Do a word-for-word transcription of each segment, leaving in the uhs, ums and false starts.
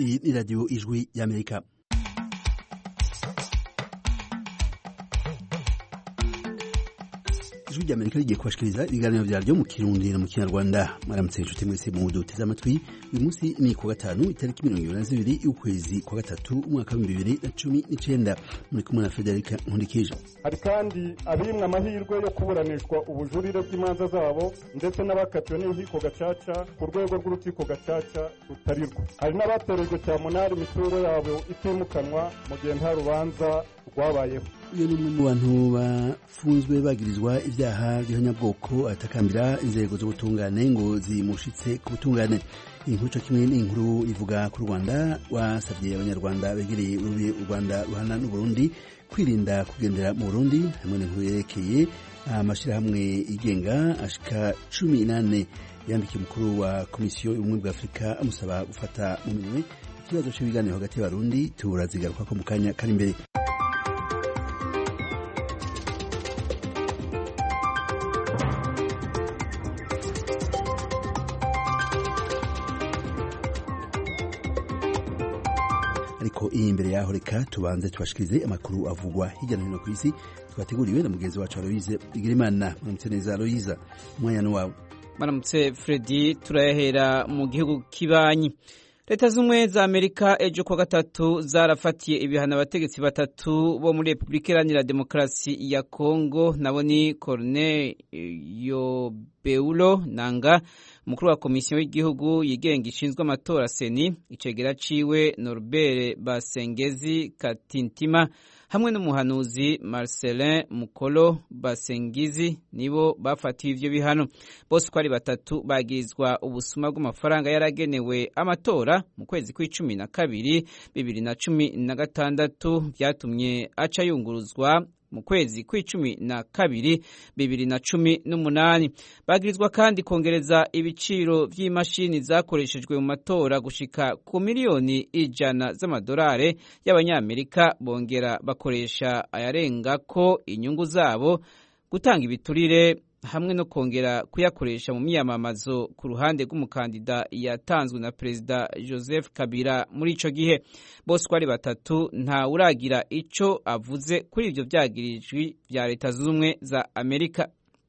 Iyi ni radiyo ijwi y'Amerika. Ijwi ry'Amerika rigiye kubashikiriza ibiganiro vyaryo mu Kirundi no mu Kinyarwanda. Mwaramutse inshuti mwese mu duteze amatwi. Uyu munsi ni ku gatanu itariki mirongo ibiri na zibiri y'ukwezi kwa gatatu umwaka wa bibiri na cumi n'icenda. Muri kumwe na Federica Nkundikije. Hari kandi abimwe amahirwe yo kuburanishwa ubujurire bw'imanza zabo ndetse n'abakatiwe n'inkiko gacaca ku rwego rw'urukiko gacaca rutarirwa. Hari n'abaterejwe cyamunara imitungo yabo itimukanwa mu gihe nta rubanza rwabayeho. Uyu ni umwe mu bantu bafunzwe bagirizwa ivyaha by'abanyabwoko atakambira inzego z'ubutungane ngo zimushitse ku butungane. Inkuru co kimwe n'inkuru ivuga ku Rwanda wasavye abanyarwanda begereye urubi u Rwanda ruhana n'u Burundi kwirinda kugendera mu Burundi, hamwe n'inkuru yerekeye amashirahamwe igenga ashika cumi n'ane yandikiye umukuru wa komisiyo y'ubumwe bwa Afurika amusaba gufata mu minwe ikibazo cy'ibiganiro hagati y'abarundi. Turazigaruka ko mu kanya kari imbere. Ariko iyi imbere yaho reka tubanze tubashikirize amakuru avugwa hirya no hino ku isi twateguriwe na mugenzi wacu Aloise Bigirimana. Mwaramutse neza Aloise, umwanya wawe. Mwaramutse Fredi. Turahera mu gihugu kibanyi. Leta z'umwe za Amerika ejo kwa gatatu zarafatiye ibihano abategetsi batatu bo muri Republika Iharanira Demokarasi ya Kongo, nabo ni Corneille Beulo Nanga, umukuru wa komisiyo y'igihugu yigenga ishinzwe amatora Seni, icegera ciwe Norbert Basengezi Katintima, hamwe n'umuhanuzi Marcelin Mukolo Basengizi, nibo bafatiwe ivyo bihano. Bose uko ari batatu bagirizwa ubusuma bw'amafaranga yaragenewe amatora mu kwezi kw'icumi na kabiri bibiri na cumi na gatandatu, vyatumye aca yunguruzwa mu kwezi kw'icumi na kabiri bibiri na cumi n'umunani. Bagirizwa kandi kongereza ibiciro vy'imashini zakoreshejwe mu matora gushika ku miliyoni ijana z'amadolari y'abanyamerika, bongera bakoresha ayarenga ko inyungu zabo, gutanga ibiturire hamwe no kongera kuyakoresha mu miyamamazo ku ruhande rw'umukandida yatanzwe na Perezida Joseph Kabila muri ico gihe. Bose ko ari batatu nta uragira ico avuze kuri ivyo vyagirijwe vya Leta z'Ubumwe za Amerika.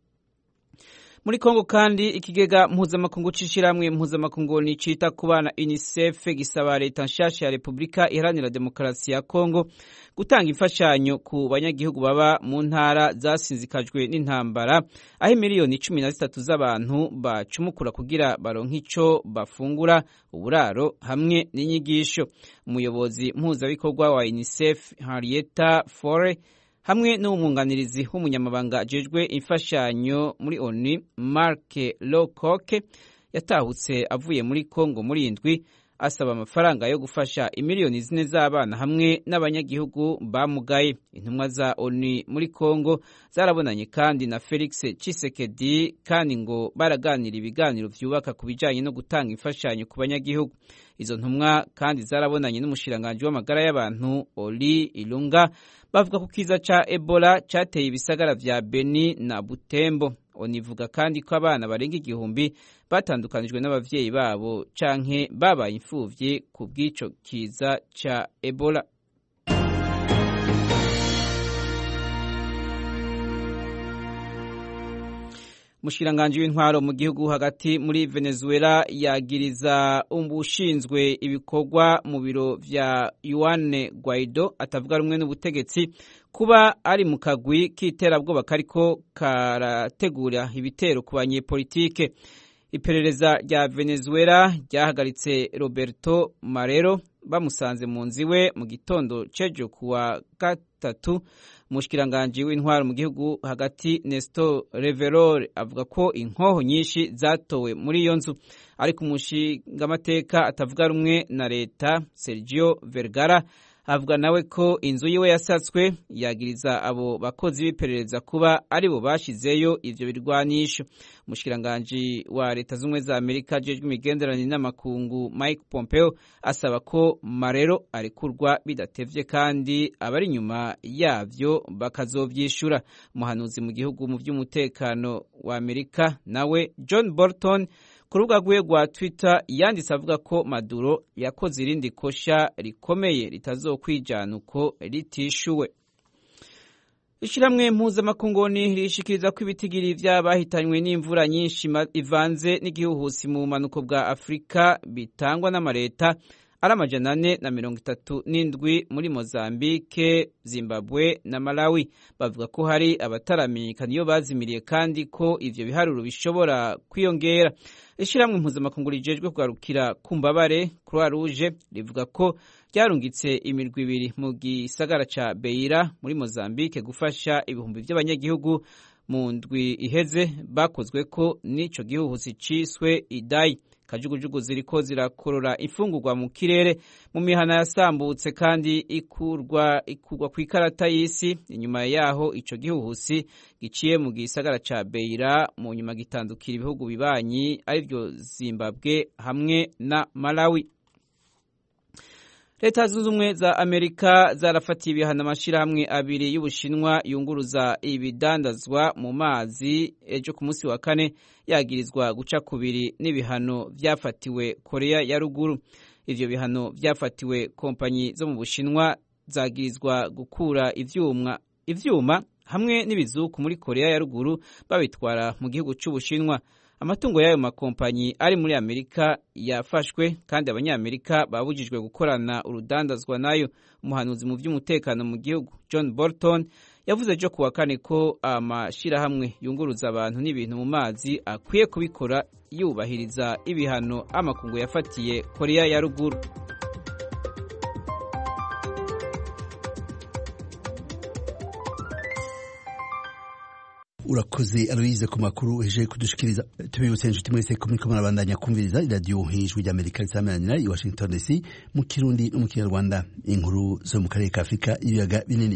Muri Kongo kandi ikigega mpuzamakungu c'ishirahamwe mpuzamakungu nicita ku bana UNICEF gisaba leta nshasha ya Republika Iharanira Demokarasi ya Kongo gutanga imfashanyo ku banyagihugu baba mu ntara zasinzikajwe n'intambara, aho miliyoni cumi na zitatu z'abantu bacumukura kugira baronke ico bafungura, uburaro hamwe n'inyigisho. Umuyobozi mpuzabikorwa wa UNICEF Henrietta Fore hamwe n'umwunganirizi w'umunyamabanga ajejwe imfashanyo muri O N U Mark Lowcock yatahutse avuye muri Kongo muri indwi, asaba amafaranga yo gufasha imiliyoni zine z'abana hamwe n'abanyagihugu bamugaye. Intumwa za O N U muri Kongo zarabonanye kandi na Felix Tshisekedi, kandi ngo baraganira ibiganiro vyubaka ku bijanye no gutanga imfashanyo ku banyagihugu. Izo ntumwa kandi zarabonanye n'umushiranganje w'amagara y'abantu Oli Ilunga, bavuga ku kiza ca Ebola cateye ibisagara vya Beni na Butembo. Onivuga kandi ko abana barenga igihumbi batandukanijwe n'abavyeyi babo canke babaye imfuvyi ku bw'ico kiza ca Ebola. Mushiranganje w'intwaro mu gihugu hagati muri Venezuela yagiriza umbushinzwe ibikorwa mu biro vya Juan Guaido atavuga rumwe n'ubutegetsi kuba ari mu kagwi k'iterabwoba kariko karategura ibitero ku banyepolitike. Iperereza rya Venezuela ryahagaritse Roberto Marrero bamusanze mu nziwe mu gitondo cejo kuwa gatatu. Mushikiranganje w'intwaro mu gihugu hagati Nestor Reverol avuga ko inkoho nyinshi zatowe muri iyo nzu, ariko umushingamateka atavuga rumwe na leta Sergio Vergara avuga nawe ko inzu yiwe yasatswe. Yagiriza abo bakozi b'iperereza kuba ari bo bashizeyo ivyo birwanisho. Umushikiranganje wa Leta z'Ubumwe za Amerika ajejwe imigenderanire n'amakungu Mike Pompeo asaba ko Marrero arekurwa bidatevye, kandi abari inyuma yavyo bakazovyishura. Umuhanuzi mu gihugu mu vy'umutekano wa Amerika nawe John Bolton ku rubuga rwe rwa Twitter yanditse avuga ko Maduro yakoze irindi kosha rikomeye ritazokwijana uko ritishuwe. Ishiramwe mpuzamakungoni rishikiriza ko ibitigiri vy'abahitanywe n'imvura nyinshi ivanze n'igihuhusi mu manuko bwa Afrika bitangwa n'amareta ari amajana ane na mirongo itatu n'indwi muri Mozambique, Zimbabwe na Malawi. Bavuga ko hari abataramenyekana iyo bazimiriye kandi ko ivyo biharuro bishobora kwiyongera. Ishiramwe mpuzamakungu rijejwe kugarukira ku mbabare Croix Rouge rivuga ko ryarungitse imirwi ibiri mu gisagara ca Beira muri Mozambique gufasha ibihumbi vy'abanyagihugu mu ndwi iheze bakozwe ko n'ico gihuhusi ciswe Idai. Kajugujugu ziriko zirakorora ifungurwa mu kirere mu mihana yasambutse kandi ikurwa ikurwa ku ikarata y'isi. Inyuma yaho ico gihuhusi giciye mu gisagara ca Beira mu nyuma gitandukira ibihugu bibanyi arivyo Zimbabwe hamwe na Malawi. Leta zunze ubumwe za Amerika zarafatiye ibihano amashirahamwe abiri y'Ubushinwa yunguruza ibidandazwa mu mazi ejo ku munsi wa kane yagirizwa guca kubiri n'ibihano vyafatiwe Korea ya Ruguru. Ivyo bihano vyafatiwe kompanyi zo mu Bushinwa zagirizwa gukura ivyuma ivyuma hamwe n'ibizuku muri Korea ya Ruguru babitwara mu gihugu c'Ubushinwa. Amatungo y'ayo makompanyi ari muri Amerika yafashwe kandi abanyamerika babujijwe gukorana urudandazwa nayo. Umuhanuzi mu vy'umutekano mu gihugu John Bolton yavuze ejo kuwa kane ko amashirahamwe yunguruza abantu n'ibintu mu mazi akwiye kubikora yubahiriza ibihano amakungu yafatiye Korea ya Ruguru. Urakoze Aloise ku makuru heje kudushikiriza. Tubibutse inshuti mwese ko muriko murabandanya kumviriza iradiyo Ijwi ry'Amerika risamanira i Washington D C mu Kirundi no mu Kinyarwanda. Inkuru zo mu karere ka Afrika ibiyaga binini.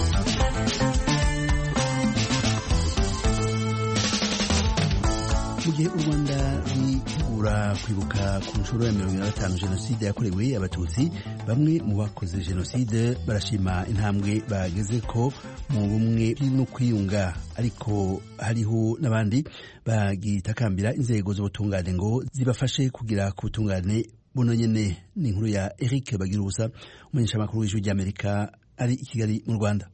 Mu gihe u Rwanda ritegura kwibuka ku nshuro ya mirongo ine na gatanu jenoside yakorewe abatutsi, bamwe mu bakoze jenoside barashima intambwe bageze ko mu bumwe no kwiyunga, ariko hariho n'abandi bagitakambira inzego z'ubutungane ngo zibafashe kugira ku butungane buno nyene. Ni inkuru ya Eric Bagirubusa, umumenyeshamakuru w'Ijwi ry'Amerika ari i Kigali mu Rwanda.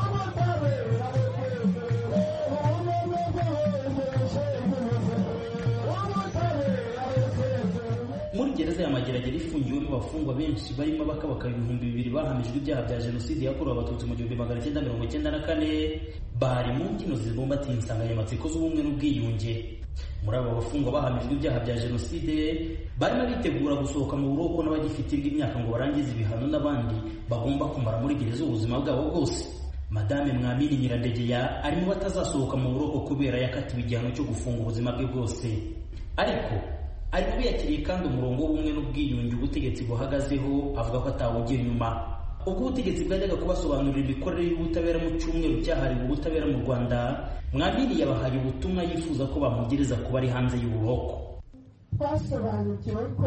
Muri gereza ya Mageragere ifungiwemo abafungwa benshi barimo bakabaka ibihumbi bibiri bahamijwe ibyaha bya jenoside yakorewe abatutsi mu gihumbi magana cyenda mirongo cyenda na kane, bari mu mbyino zibumbatiye insanganyamatsiko z'ubumwe n'ubwiyunge. Muri abo bafungwa bahamijwe ibyaha bya jenoside barimo bitegura gusohoka mu buroko n'abagifite imyaka ngo barangize ibihano n'abandi bagomba kumara muri gereza ubuzima bwabo bwose. Madame Mwamini Nyirandegeya arimo batazasohoka mu buroko kubera yakatiwe igihano cyo gufunga ubuzima bwe bwose, ariko ariko yakiriye kandi umurongo w'ubumwe n'ubwiyunge ubutegetsi buhagazeho, avuga ko atawugira inyuma. Ubwo ubutegetsi bwajyaga kubasobanurira imikorere y'ubutabera mu cyumweru cyahariwe ubutabera mu Rwanda, Mwamini yabahaye ubutumwa yifuza ko bamugereza kuba ari hanze y'uburoko. Twasobanukiwe ko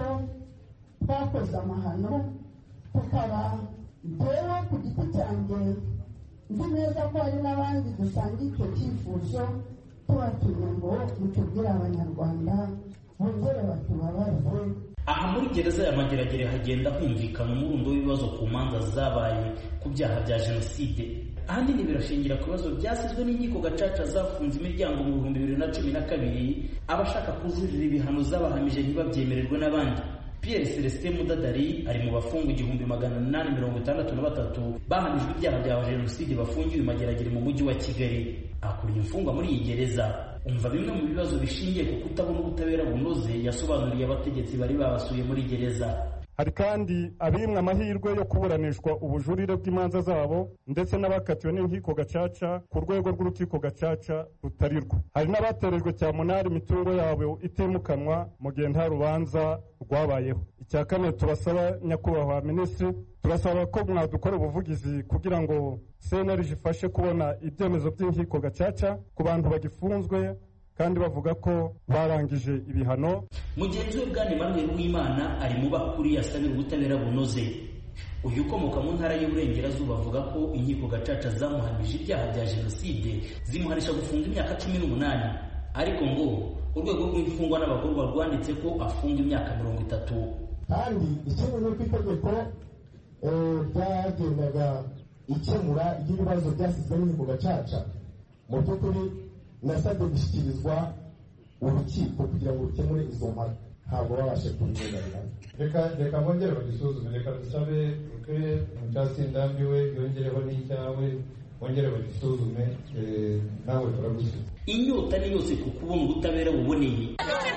twakoze amahano, tukaba jyewe ku giti cyanjye nzi neza ko hari n'abandi dusanga icyo cyifuzo, tubatuye ngo mutubwire Abanyarwanda bongere batubabaze. Aha muri gereza ya Mageragere hagenda humvikana umurundo w'ibibazo ku manza zabaye ku byaha bya jenoside. Ahanini birashingira ku bibazo byasizwe n'inkiko gacaca zafunze imiryango mu bihumbi bibiri na cumi na kabiri, abashaka kujurira ibihano zabahamije ntibabyemererwe n'abandi. Pierre Celestin Mudadari ari mu bafungwa igihumbi magana inani mirongo itandatu na batatu bahamijwe ibyaha bya jenoside bafungiwe i Mageragere mu mujyi wa Kigali. Akuriye imfungwa muri iyi gereza. Umva bimwe mu bibazo bishingiye ku kutabona ubutabera bunoze yasobanuriye abategetsi bari babasuye muri gereza. Hari kandi abimwe amahirwe yo kuburanishwa ubujurire bw'imanza zabo ndetse n'abakatiwe n'inkiko gacaca ku rwego rw'urukiko gacaca rutarirwa. Hari n'abaterejwe cyamunara imitungo yabo itimukanwa mu gihe nta rubanza rwabayeho. Icya kane, turasaba nyakubahwa minisitiri, turasaba ko mwadukora ubuvugizi kugira ngo C N L G ifashe kubona ibyemezo by'inkiko gacaca ku bantu bagifunzwe kandi bavuga ko barangije ibihano. Mugenzi we Bwana Emmanuel Uwimana ari mu bakuri yasabira ubutabera bunoze. Uyu ukomoka mu ntara y'Uburengerazuba avuga ko inkiko gacaca zamuhamije ibyaha bya jenoside zimuhanisha gufunga imyaka cumi n'umunani. ariko ngo urwego rw'imfungwa n'abagororwa rwanditse ko afunga imyaka mirongo itatu. kandi ikindi ni uko itegeko ryagendaga ikemura ry'ibibazo byasizwe n'inkiko gacaca mu by'ukuri nasabye gushyikirizwa urukiko kugira ngo rukemure izo mpaka ntabwo babashe kubirenganira. reka reka bongere bagisuzume, reka dusabe uke mucyasindambiwe yongereho n'icyawe bongere bagisuzume, nawe turagusubiza. Inyota ni yose ku kubona ubutabera buboneye.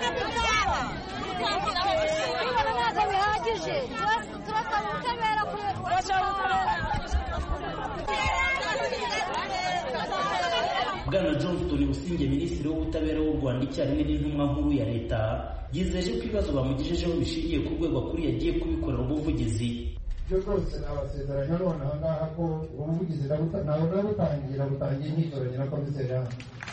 Bwana Johnston Busingye, minisitiri w'ubutabera w'u Rwanda icyarimwe n'intumwa nkuru ya leta, yizeje ko ibibazo bamugejejeho bishingiye ku rwego akuriye agiye kubikorera ubuvugizi. Byo rwose nabasezeranya none aha ngaha ko ubuvugizi nabona butangira butangiye nkitoranye na komiseri hano,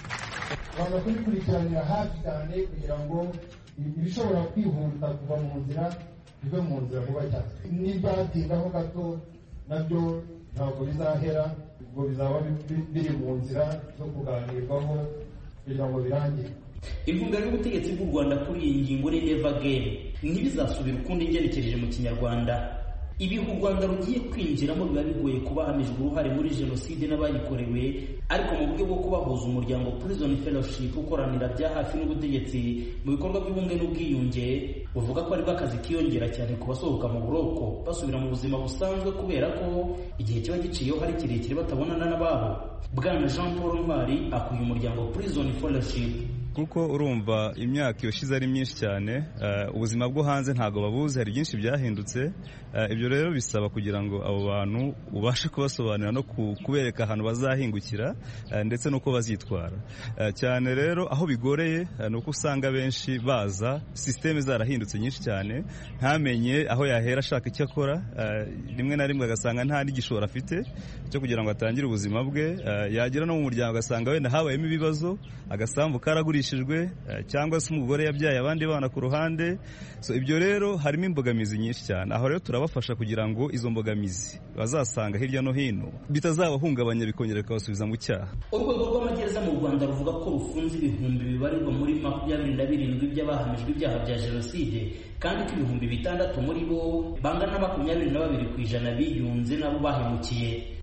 baza kubikurikiranira hafi cyane kugira ngo ibishobora kwihuta kuva mu nzira bive mu nzira vuba cyane. N'ibyatindaho gato nabyo ntabwo bizahera, ubwo bizaba biri mu nzira zo kuganirwaho kugira ngo birangire. Ivuga y'ubutegetsi bw'u Rwanda kuri iyi ngingo ni never again, ntibizasubira ukundi ngerekereje mu Kinyarwanda. Ibi u Rwanda rugiye kwinjiramo biba bigoye kuba hamijwe uruhare muri jenoside n'abayikorewe, ariko mu buryo bwo kubahuza umuryango Prison Fellowship ukoranira bya hafi n'ubutegetsi mu bikorwa by'ubumwe n'ubwiyunge, buvuga ko ari bakazi kiyongera cyane ku basohoka mu buroko basubira mu buzima busanzwe kubera ko igihe kiba giciyeho hari kirekire batabonana n'ababo. Bwana Jean Paul Ntwari akuye umuryango Prison Fellowship. Kuko urumva imyaka yoshize ari myinshi cyane, uh, ubuzima bwo hanze ntago babuze, hari byinshi byahindutse. Uh, ibyo rero bisaba kugira ngo abo bantu ubashe kubasobanurira no kubereka ahantu bazahingukira, uh, ndetse nuko bazitwara. Uh, cyane rero aho bigoreye uh, nuko usanga benshi baza systeme zarahindutse nyinshi cyane, ntamenye aho yahera ashaka icyo akora, uh, rimwe na rimwe agasanga nta n'igishoro afite cyo kugira ngo atangire ubuzima bwe, uh, yagera no mu muryango agasanga wenda habayemo ibibazo, agasambu karaguri cyangwa se umugore yabyaye abandi bana ku ruhande. So ibyo rero harimo imbogamizi nyinshi cyane. Aho rero turabafasha kugira ngo izo mbogamizi bazasanga hirya no hino bitazabahungabanya bikongera bikabasubiza mu cyaha. Urwego rw'amagereza mu Rwanda ruvuga ko rufunze ibihumbi bibarirwa muri makumyabiri na birindwi by'abahamijwe ibyaha bya jenoside, kandi ko ibihumbi bitandatu muri bo bangana na makumyabiri na babiri ku ijana biyunze nabo bahemukiye.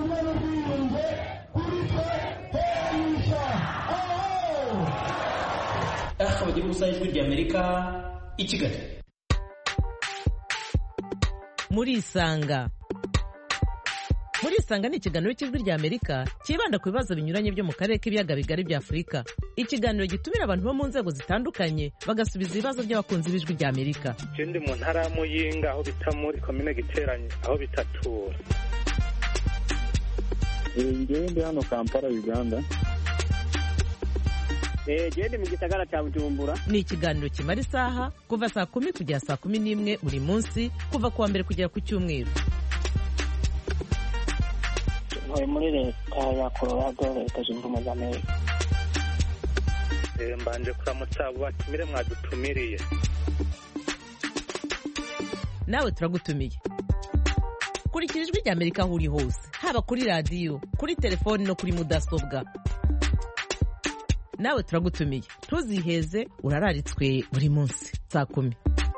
Aha bagiye gusaba ijwi ry'Amerika i Kigali. Muri Isanga. Muri Isanga ni ikiganiro cy'ijwi ry'Amerika kibanda ku bibazo binyuranye byo mu karere k'ibiyaga bigari bya Afurika. Ikiganiro gitumira abantu bo mu nzego zitandukanye bagasubiza ibibazo by'abakunzi b'ijwi ry'Amerika. Ikindi mu ntara ya Muyinga aho bita muri komine Giteranye aho bitatura. Ngende hano Kampala Uganda. Gende mu gisagara cya Bujumbura. Ni ikiganiro kimara isaha kuva saa kumi kugera saa kumi n'imwe buri munsi kuva kuwa mbere kugera ku cyumweru. Ntuye muri leta ya Colorado, leta zunze ubumwe za Amerika. Mbanje kuramutsa abo batumire mwadutumiriye. Nawe turagutumiye. Kurikira ijwi ry'Amerika aho uri hose, haba kuri radiyo, kuri telefoni no kuri mudasobwa. Nawe turagutumiye, ntuziheze, urararitswe buri munsi saa kumi.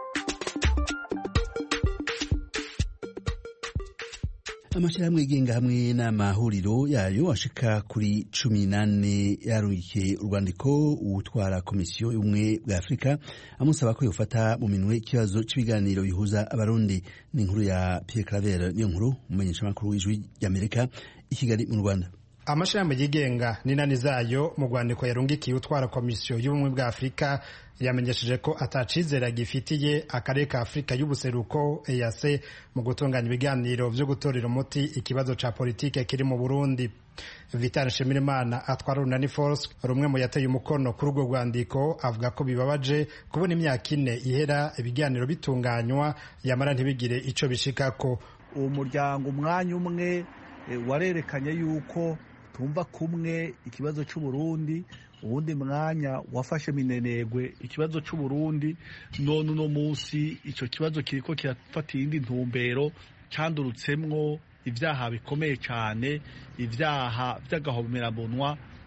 Amashyirahamwe yigenga hamwe n'amahuriro yayo ashika kuri cumi n'ane yarungikiye urwandiko utwara komisiyo y'ubumwe bwa Afurika amusaba ko yofata mu minwe ikibazo cy'ibiganiro bihuza abarundi. Ni inkuru ya Pierre Claver, niyo nkuru umumenyeshamakuru w'ijwi ry'Amerika i Kigali mu Rwanda. Amashirahamwe yigenga n'inani zayo mu rwandiko yarungikiye utwara komisiyo y'ubumwe bwa Afurika yamenyesheje ko atacizera gifitiye akarere ka Afurika y'ubuseruko E A C mu gutunganya ibiganiro byo gutorera umuti ikibazo ca politike kiri mu Burundi. Vital Nshimirimana atwara Runani Force, rumwe mu yateye umukono kuri urwo rwandiko, avuga ko bibabaje kubona imyaka ine ihera ibiganiro bitunganywa yamara ntibigire ico bishikako. Uwo muryango umwanya umwe warerekanye yuko tumva kumwe ikibazo cy'u Burundi, uwundi mwanya wafashe minenegwe ikibazo cy'u Burundi, none uno munsi icyo kibazo kiriko kirafata iyindi ntumbero, candurutsemwo ibyaha bikomeye cyane, ibyaha by'agahomerabunwa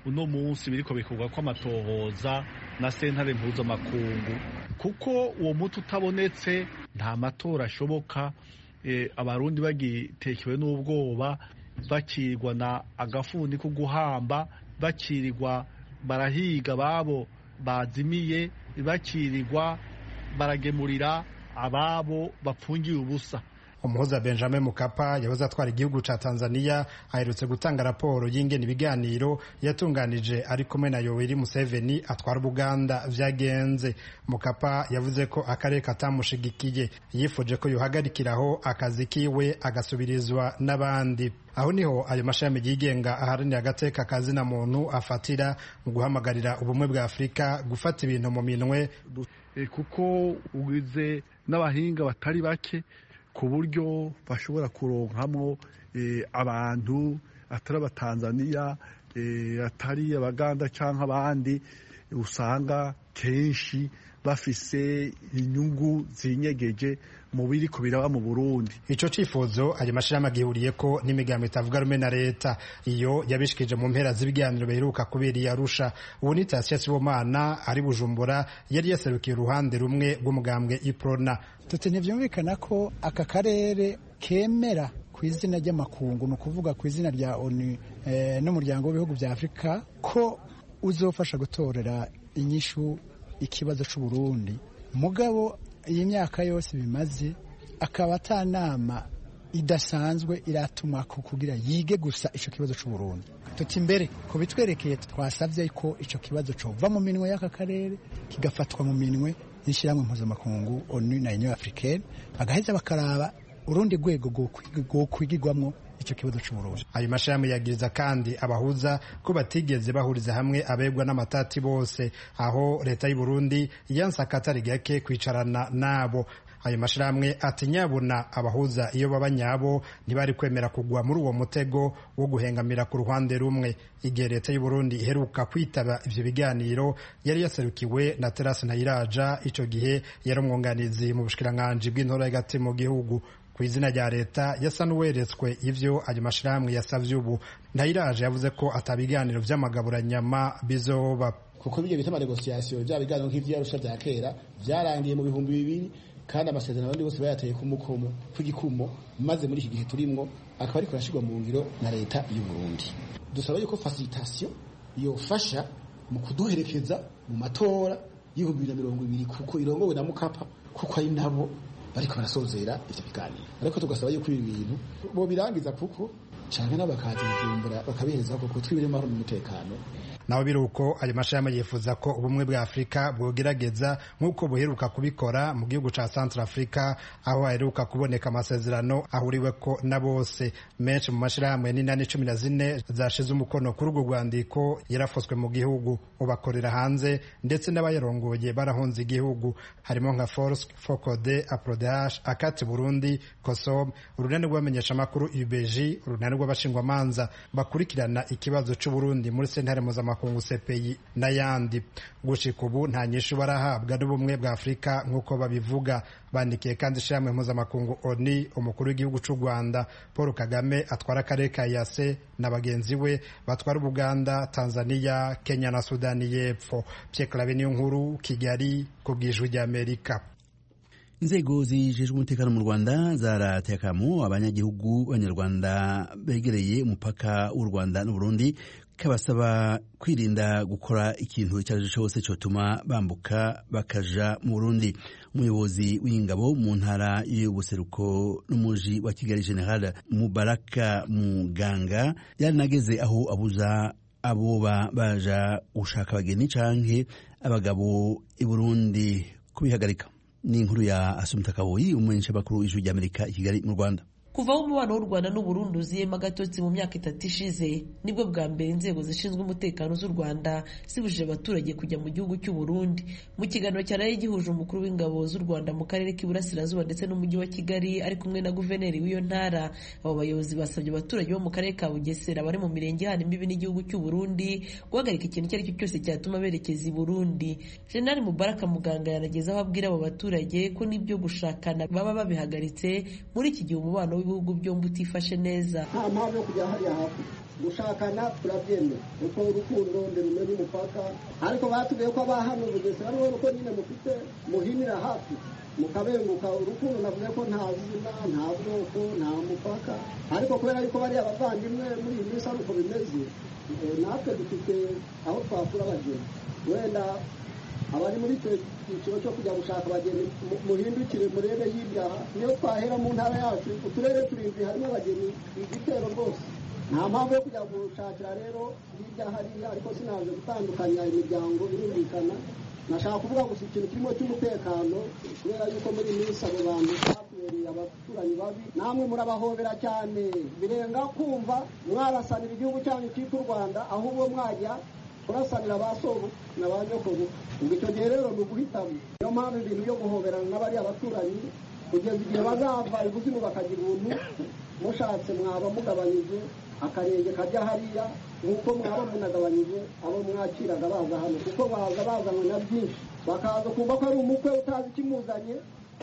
uno munsi biriko bikorwa ko amatohoza na sentare mpuzamakungu, kuko uwo muti utabonetse nta matora ashoboka. E, abarundi bagitekewe n'ubwoba, bakirirwa na agafundi ko guhamba, bakirirwa barahiga babo bazimiye, bakirirwa baragemurira ababo bapfungiye ubusa. Umuhuza Benjamin Mkapa yahoze atwara igihugu ca Tanzania aherutse gutanga raporo y'ingene ibiganiro yatunganije ari kumwe na Yoweri Museveni atwara Buganda vyagenze. Mkapa yavuze ko akarere katamushigikiye, yifuje ko yohagarikiraho akazi kiwe agasubirizwa n'abandi. Aho niho ayo mashami yigenga aharanira agateka kazina muntu afatira mu guhamagarira ubumwe bwa Afurika gufata ibintu mu minwe, e, kuko ugize n'abahinga batari bake ku buryo bashobora kuronkamwo e, abantu atari abatanzaniya, e, atari abaganda canke abandi, usanga kenshi bafise inyungu zinyegeje mu biriko biraba mu Burundi. Ico cifuzo ayo mashirahamwe agihuriyeko n'imigambi itavuga rumwe na leta, iyo yabishikije mu mpera z'ibiganiro biheruka kubera i Arusha. Ubu ni Tasya Sibomana ari Bujumbura yari yaserukiye uruhande rumwe rw'umugambwe Iprona. Tuti ntivyumvikana ko aka karere kemera ku izina ry'amakungu, ni ukuvuga ku izina rya ONU eh, n'umuryango w'ibihugu bya Afurika, ko uzofasha gutorera inyishu ikibazo c'u Burundi. Mugabo iyi myaka yose bimaze akaba atanama idasanzwe iratumwa kugira yige gusa ico kibazo c'u Burundi. Tuti mbere ko bitwerekeye twasavye ko ico kibazo cova mu minwe y'aka karere kigafatwa mu minwe y'ishyirahamwe mpuzamakungu ONU na Union Africaine, bagaheza bakaraba urundi rwego go kwigirwamwo ico kibazo c'u Burundi. Ayo mashami yagiriza kandi abahuza ko batigeze bahuriza hamwe abegwa n'amatati bose, aho leta y'u Burundi yansaka atari gake kwicarana nabo. Ayo mashiramwe ati nyabuna abahuza iyo baba nyabo ntibari kwemera kugwa muri uwo mutego wo guhengamira ku ruhande rumwe. Igihe leta y'u Burundi iheruka kwitaba ivyo biganiro yari yaserukiwe na Terasi Ntayiraja, ico gihe yari umwunganizi mu bushikiranganji bw'intora y'agati mu gihugu. Ku izina rya leta yasa n'uweretswe ivyo ayo mashirahamwe yasavye. Ubu Ntayiraja yavuze ko atabiganiro vy'amagaburanyama bizoba, kuko bije bita negociation bya biganiro nk'ivyo Arusha bya kera vyarangiye mu bihumbi bibiri, kandi amasezerano abandi bose bayateye ku mukomo kw'igikumo, maze muri iki gihe turimwo akaba ariko arashirwa mu ngiro na leta y'u Burundi. Dusaba yuko facilitation yofasha mu kuduherekeza mu matora y'ibihumbi bibiri na mirongo ibiri, kuko irongowe na Mukapa, kuko ari nabo bariko barasozera ivyo biganiro. Ariko tugasaba yuko ibi bintu bo birangiza, kuko canke n'abakaza Bujumbura bakabihereza, kuko twibire mahoro mu mutekano. Naho biruko ayo mashami yifuza ko ubumwe bwa Afrika bwogerageza nk'uko buheruka kubikora mu gihugu ca Central Africa, aho aheruka kuboneka amasezerano ahuriwe ko na bose. Menshi mu mashirahamwe n'inani cumi na zine zashize umukono kuri urwo rwandiko yarafoswe mu gihugu, ubakorera hanze ndetse n'abayarongoye barahunze igihugu, harimo nka Force, Focode, Aprodash, Akati Burundi, Kosom, urunani rw'abamenyesha makuru U B J, urunani rw'abashingwamanza bakurikirana ikibazo c'u Burundi muri sentare mpuzamakungu C P I n'ayandi. Gushika ubu nta nyishu barahabwa n'ubumwe bwa Afrika nk'uko babivuga. Bandikiye kandi ishyirahamwe mpuzamakungu ONU, umukuru w'igihugu c'u Rwanda Paul Kagame atwara akarere ka Yase na bagenzi we batwara Uganda, Tanzania, Kenya na Sudani y'Epfo. Pierre Claver Niyonkuru, Kigali, ku bw'Ijwi ry'Amerika. Inzego zijejwe umutekano mu Rwanda zaratekamo abanyagihugu b'Abanyarwanda begereye umupaka w'u Rwanda n'u Burundi, kabasaba kwirinda gukora ikintu icyo ari cyo cyose cyotuma bambuka bakaja mu Burundi. Umuyobozi w'ingabo mu ntara y'ubuseruko n'umuji wa Kigali General Mubaraka Muganga yaranageze aho abuza aboba baja gushaka abageni canke abagabo i Burundi kubihagarika. Ni inkuru ya Asumta Kaboyi, umumenyesha bakuru w'Ijwi ry'Amerika i Kigali mu Rwanda. Kuva aho umubano w'u Rwanda n'u Burundi uziyemo agatotsi mu myaka itatu ishize, nibwo bwa mbere inzego zishinzwe umutekano z'u Rwanda zibujije abaturage kujya mu gihugu cy'u Burundi. Mu kiganiro cyaraye gihuje umukuru w'ingabo z'u Rwanda mu karere k'Iburasirazuba ndetse n'umujyi wa Kigali ari kumwe na guverineri w'iyo ntara, abo bayobozi basabye abaturage bo mu karere ka Bugesera bari mu mirenge hano imbibi n'igihugu cy'u Burundi guhagarika ikintu icyo ari cyo cyose cyatuma berekeza i Burundi. General Mubaraka Muganga yanageze aho abwira abo baturage ko n'ibyo gushakana baba babihagaritse muri iki gihe umubano ibihugu byombi utifashe neza. Nta mpamvu yo kujya hariya hafi gushakana turabyemera kuko urukundo ndirumenya umupaka ariko batubwiye ko abahano Bugesera ariho uko nyine mufite muhinira hafi mukabenguka urukundo navuze ko nta zina nta bwoko nta mupaka ariko kubera yuko bari abavandimwe muri iyi minsi ariko bimeze natwe dufite aho twakura abageni wenda abari muri icyo cyiciro cyo kujya gushaka abageni muhindukire murebe y'ibyaha niyo twahera mu ntara yacu uturere turindwi harimo abageni igitero rwose nta mpamvu yo kujya gushakira rero hirya hariya ariko sinaje gutandukanya imiryango irumvikana nashaka kuvuga gusa ikintu kirimo cy'umutekano kubera yuko muri minsi abo bantu bakubereye abaturanyi babi namwe murabahobera cyane birenga kumva mwarasanira igihugu cyanyu cyitwa u Rwanda ahubwo mwajya kurasanira abasobo na ba nyokuru ubwo icyo gihe rero ni uguhitamo niyo mpamvu ibintu byo guhoberana n'abari abaturanyi kugeza igihe bazava ikuzimu bakagira ubuntu mushatse mwaba mugabanyije akarenge kajya hariya nk'uko mwaba munagabanyije abo mwakiraga baza hano kuko baza bazanywe na byinshi bakaza kumva ko ari umukwe utazi ikimuzanye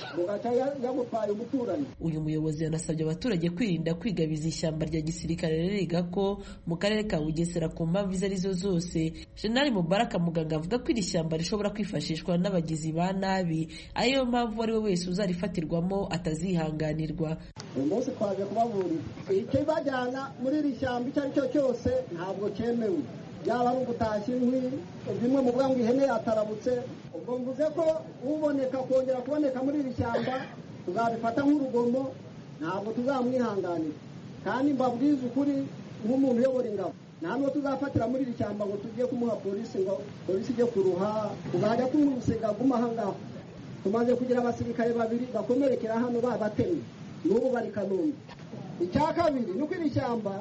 yamutwaye umuturanyi. Uyu muyobozi yanasabye abaturage kwirinda kwigabiza ishyamba rya gisirikare rerega ko mu karere ka Bugesera ku mpamvu izo arizo zose. Jenerali Mubaraka Muganga avuga ko iri shyamba rishobora kwifashishwa n'abagizi ba nabi ariyo mpamvu ari we wese uzarifatirwamo atazihanganirwa. Uyu munsi twaje kubaburira icyo bajyana muri iri shyamba icyo ari cyo cyose ntabwo cyemewe, yaba ari ugutashya inkwi bimwe mu bwangu ihene yatarabutse. Ubwo mvuze ko uboneka kongera kuboneka muri iri shyamba tuzabifata nk'urugomo, ntabwo tuzamwihanganira. Kandi mbabwiza ukuri nk'umuntu uyobora ingabo, ntabwo tuzafatira muri iri shyamba ngo tujye kumuha polisi ngo polisi ijye kuruha, tuzajya tumusiga guma aha ngaho. Tumaze kugira abasirikare babiri bakomerekera hano babatemye, n'ubu bari Kanombe. Icya kabiri ni uko iri shyamba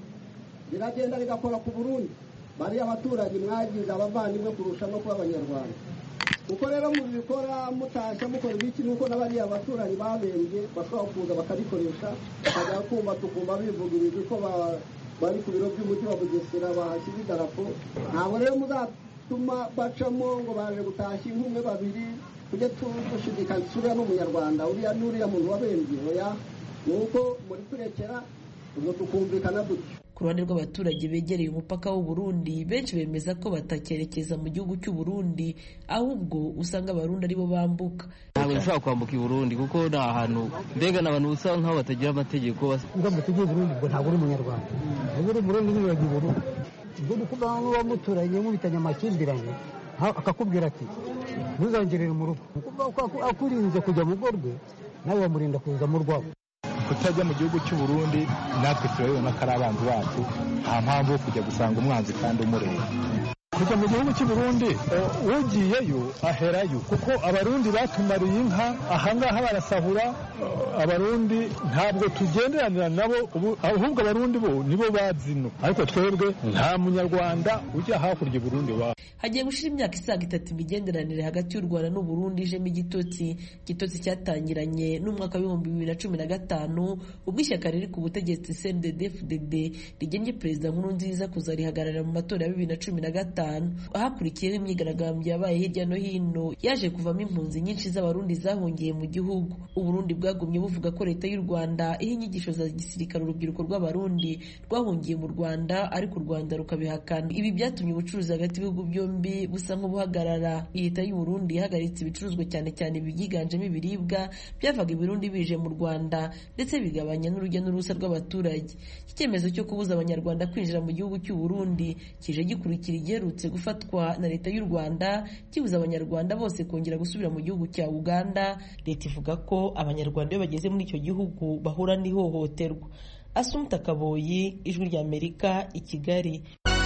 riragenda rigakora ku Burundi. Bari abaturage mwagize abavandimwe kurusha no kuba abanyarwanda. Uko rero mu bikora mutashya mukora ibiki nuko n'abari abaturanyi babembye bashobora kuza bakabikoresha bakajya kumva tukumva bivugirije ko bari ku biro by'umujyi wa Bugesera bahashyize idarapo. Ntabwo rero muzatuma bacamo ngo baje gutashya inkumi babiri tujye dushidikanya uriya n'umunyarwanda uriya n'uriya muntu wabembye. Oya, nuko muri turekera ubwo tukumvikana dutyo. Ku ruhande rw'abaturage begereye umupaka w'u Burundi, benshi bemeza ko batakerekeza mu gihugu cy'u Burundi, ahubwo usanga abarundi aribo bambuka. Ntabwo ushobora kwambuka i Burundi kuko ni ahantu mbega n'abantu usanga nk'aho batagira amategeko. Ndamutse ugiye i Burundi ubwo ntabwo uri umunyarwanda, ubwo uri Burundi n'uragiye i Burundi. Ubwo ni kuba wamuturanye mubitanye amakimbirane akakubwira ati ntuzangerere mu rugo, akurinze kujya mu rwe nawe wamurinda kuza mu rwabo. Kutajya mu gihugu cy'u Burundi natwe turabibona ko ari abanzi bacu, nta mpamvu yo kujya gusanga umwanzi kandi umureba. Kujya mu gihugu cy'u Burundi ugiyeyo aherayo kuko abarundi batumariye inka ahangaha barasahura. Abarundi ntabwo tugenderanira nabo, ahubwo abarundi bo nibo bazino, ariko twebwe nta munyarwanda ujya hakurya i Burundi wa. Hagiye gushira imyaka isaga itatu imigenderanire hagati y'u Rwanda n'u Burundi ijemo igitotsi. Igitotsi cyatangiranye n'umwaka w'ibihumbi bibiri na cumi na gatanu ubwo ishyaka riri ku butegetsi C N D D F D D rigennye Perezida Nkurunziza kuzarihagararira mu matora ya bibiri na cumi na gatanu. Ahakurikiyeho imyigaragambyo yabaye hirya no hino yaje kuvamo impunzi nyinshi z'abarundi zahungiye mu gihugu. Uburundi bwagumye buvuga ko leta y'u Rwanda iha inyigisho za gisirikare urubyiruko rw'abarundi rwahungiye mu Rwanda, ariko u Rwanda rukabihakana. Ibi byatumye ubucuruzi hagati y'ibihugu byombi busa nk'ubuhagarara. Leta y'u Burundi yahagaritse ibicuruzwa cyane cyane byiganjemo ibiribwa byavaga i Burundi bije mu Rwanda, ndetse bigabanya n'urujya n'uruza rw'abaturage. Iki cyemezo cyo kubuza abanyarwanda kwinjira mu gihugu cy'u Burundi kije gikurikira igiherutse gufatwa na leta y'u Rwanda kibuza abanyarwanda bose kongera gusubira mu gihugu cya Uganda. Leta ivuga ko abanyarwanda iyo bageze muri icyo gihugu bahura n'ihohoterwa. Asumta Kaboyi, Ijwi ry'Amerika, i Kigali.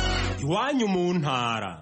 Iwanyu mu ntara.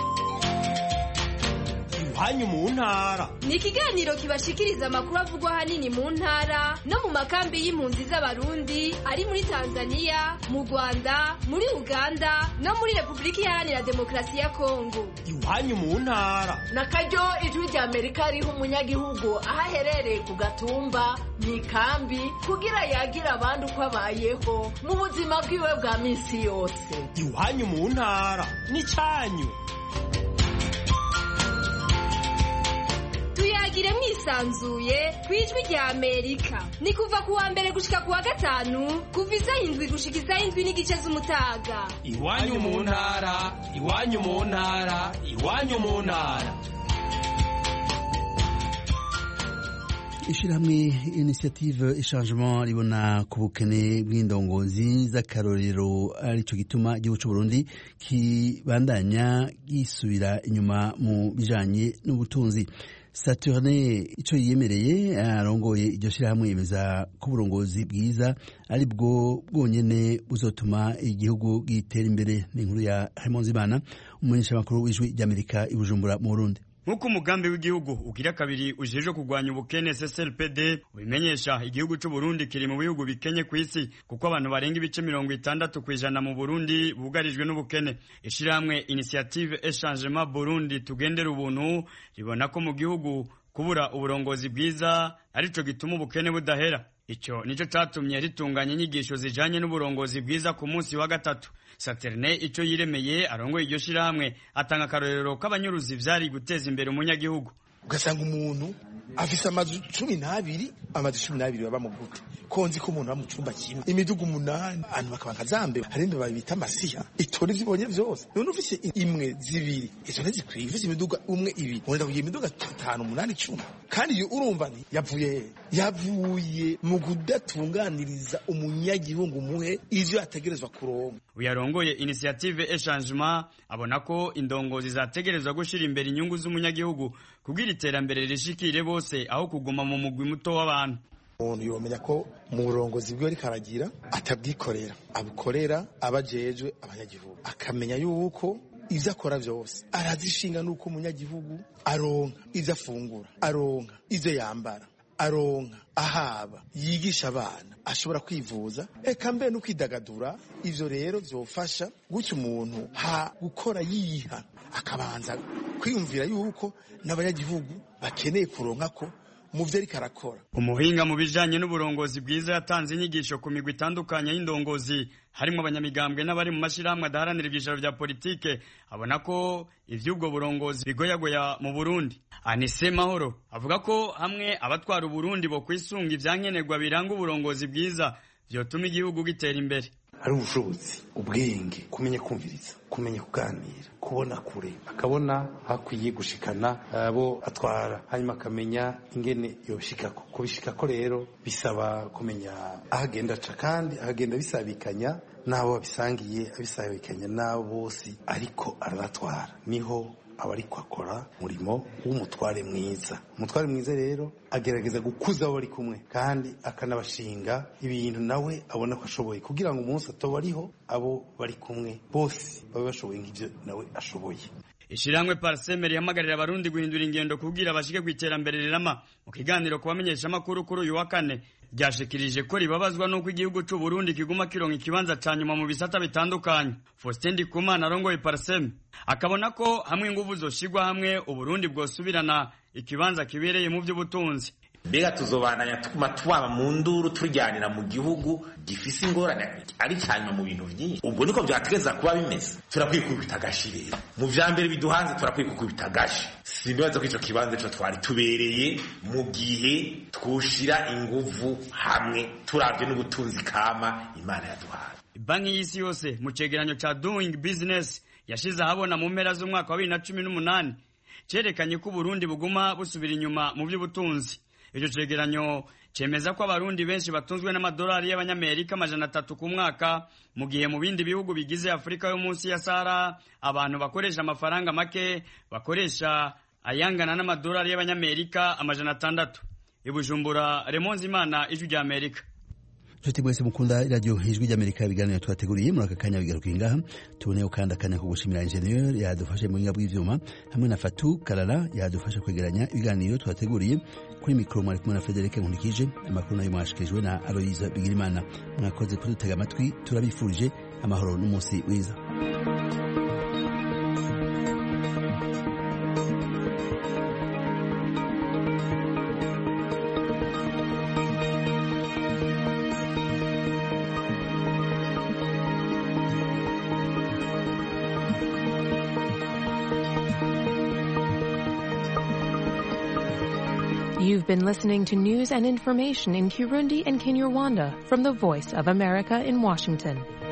Iwanyu mu ntara ni ikiganiro kibashikiriza amakuru avugwa ahanini mu ntara no mu makambi y'impunzi z'abarundi ari muri Tanzania, mu Rwanda, muri Uganda no muri Repubulika Iharanira Demokarasi ya Kongo. Iwanyu mu ntara nakaryo Ijwi ry'Amerika riha umunyagihugu aho aherereye ku gatumba mu ikambi kugira yagira abandi uko abayeho mu buzima bwiwe bwa minsi yose. Iwanyu mu ntara ni cyanyu. Tuyagire mwisi yisanzuye ku ijwi rya Amerika. Ni kuva ku wa mbere gushika ku wa gatanu kuva isaha indwi gushika isaha indwi n'igice z'umutaga. Iwanyu mu ntara, iwanyu mu ntara, iwanyu mu ntara. Ishirahamwe Initiative Changement ribona ku bukene bw'indongozi z'akarorero arico gituma igihugu cy'u Burundi kibandanya gisubira inyuma mu bijanye n'ubutunzi. Saturne ico yiyemereye arongoye iryo shirahamwe yemeza ko uburongozi bwiza ari bwo bwonyene buzotuma igihugu gitera imbere. Ni inkuru ya Raymond Zimana, umumenyeshamakuru w'ijwi ry'Amerika i Bujumbura mu Burundi. Nkuko umugambi w'igihugu ugira kabiri ujeje kugwanya ubukene S S L P D ubimenyesha, igihugu cy'u Burundi kiri mu bihugu bikenye ku isi kuko abantu barenga ibice mirongo itandatu kwijana mu Burundi bugarijwe n'ubukene. Ishirahamwe Initiative Changement Burundi tugendera ubuntu ribona ko mu gihugu kubura uburongozi bwiza arico gituma ubukene budahera. Ico nico catumye ritunganya inyigisho zijanye n'uburongozi bwiza ku munsi wa gatatu. Saterne ico yiremeye arongoye iryo shirahamwe atanga akarorero k'abanyuruzi vyari guteza imbere umunyagihugu. Ugasanga umuntu afise amazu cumi n'abiri, amazu cumi n'abiri baba mu gute konzi ko umuntu mu cumba kimwe, imidugu umunani, abantu bakabanga zambe hari imbe babita amasiha itora ivyibonye vyose. None ufise imwe zibiri izo ntizikwiye, ufise imiduga umwe ibi wenda kugira imiduga itanu umunani cumi, kandi iyo urumva ni yavuye yavuye mu kudatunganiriza umunyagihugu muhe ivyo ategerezwa kuronka. Uyarongoye Initiative Changement abona ko indongozi zategerezwa gushira imbere inyungu z'umunyagihugu kugira iterambere rishikire bose aho kuguma mu mugwi muto w'abantu. Umuntu yomenya ko mu burongozi bwe ari karagira atabwikorera, abukorera abajejwe abanyagihugu, akamenya yuko ivyo akora vyose arazishinga nuko umunyagihugu aronka ivyo afungura, aronka ivyo yambara, aronka ahaba, yigisha abana, ashobora kwivuza, eka mbe no kwidagadura. Ivyo rero vyofasha gutyo umuntu ha gukora yiha, akabanza kwiyumvira yuko n'abanyagihugu bakeneye kuronka ko mu vyo ariko arakora. Umuhinga mu bijanye n'uburongozi bwiza yatanze inyigisho ku migwi itandukanye y'indongozi harimo abanyamigambwe n'abari mu mashirahamwe adaharanira ivyicaro vya politike, abona ko ivy'ubwo burongozi bigoyagoya mu Burundi. Anise Mahoro avuga ko hamwe abatwara Uburundi bo kwisunga ivyankenerwa biranga uburongozi bwiza vyotuma igihugu gitera imbere. Ari ubushobozi, ubwenge, kumenya kumviriza, kumenya kuganira, kubona kure, akabona hakwiye gushikana abo atwara, hanyuma akamenya ingene yoshikako. Kubishikako rero bisaba kumenya ahagenda aca, kandi ahagenda bisabikanya n'abo babisangiye, abisabikanya n'abo bose ariko arabatwara. Niho abariko akora murimo w'umutware mwiza. Umutware mwiza rero agerageza gukuza abo bari kumwe kandi akanabashinga ibintu nawe abona ko ashoboye, kugira ngo umunsi atoba ariho abo bari kumwe bose babe bashoboye nk'ivyo nawe ashoboye. Ishiramwe Parseme rihamagarira abarundi guhindura ingendo kugira bashike kwiterambere rirama. Mu kiganiro kubamenyesha makuru kuri uyu wa kane ryashikirije ko ribabazwa nuko igihugu cy'u Burundi kiguma kironka ikibanza ca nyuma mu bisata bitandukanye. Faustin Ndikumana arongoye Parseme akabona ko hamwe inguvu zoshigwa hamwe Uburundi bwosubirana ikibanza kibereye mu by'ubutunzi. Mbega tuzobandanya tukuma tubaba mu nduru turyanira mu gihugu gifise ingorane ari cyanyuma mu bintu byinshi. Ubwo niko byategeza kuba bimeze. Turakwikubita gashire mu vyambere biduhanze, turakwikubita gashi. Simbaza ko ico kibanza cyo twari tubereye mu gihe twoshira inguvu hamwe turavye n'ubutunzi kama Imana yaduhaye. Banki y'isi yose mu cegeranyo ca Doing Business yashize ahabona mu mpera z'umwaka wa bibiri na cumi n'umunani cerekanye ko Burundi buguma busubira inyuma mu by'ubutunzi. Ico cegeranyo cemeza ko abarundi benshi batunzwe n'amadolari y'abanyamerika amajana atatu ku mwaka, mu gihe mu bindi bihugu bigize Afrika yo munsi ya Sahara abantu bakoresha amafaranga make bakoresha ayangana n'amadolari y'abanyamerika amajana atandatu. I Bujumbura, Raymond Zimana, Ijwi rya Amerika. Nshuti mwese mukunda radio Ijwi rya Amerika, ibiganiro twateguriye muri aka kanya bigaruka ngaha. Tuboneyeho kandi akanya ko gushimira ingenieur yadufashe mu ngabwi bw'ivyuma hamwe na Fatu Kalala yadufashe kwegeranya ibiganiro twateguriye. Kuri mikro mwari kumwe na Frederic Nkulikije, amakuru nayo mwashikijwe na Aloise Bigirimana. Mwakoze kudutega amatwi, turabifurije amahoro n'umunsi wiza. You've been listening to news and information in Kirundi and Kinyarwanda from the Voice of America in Washington.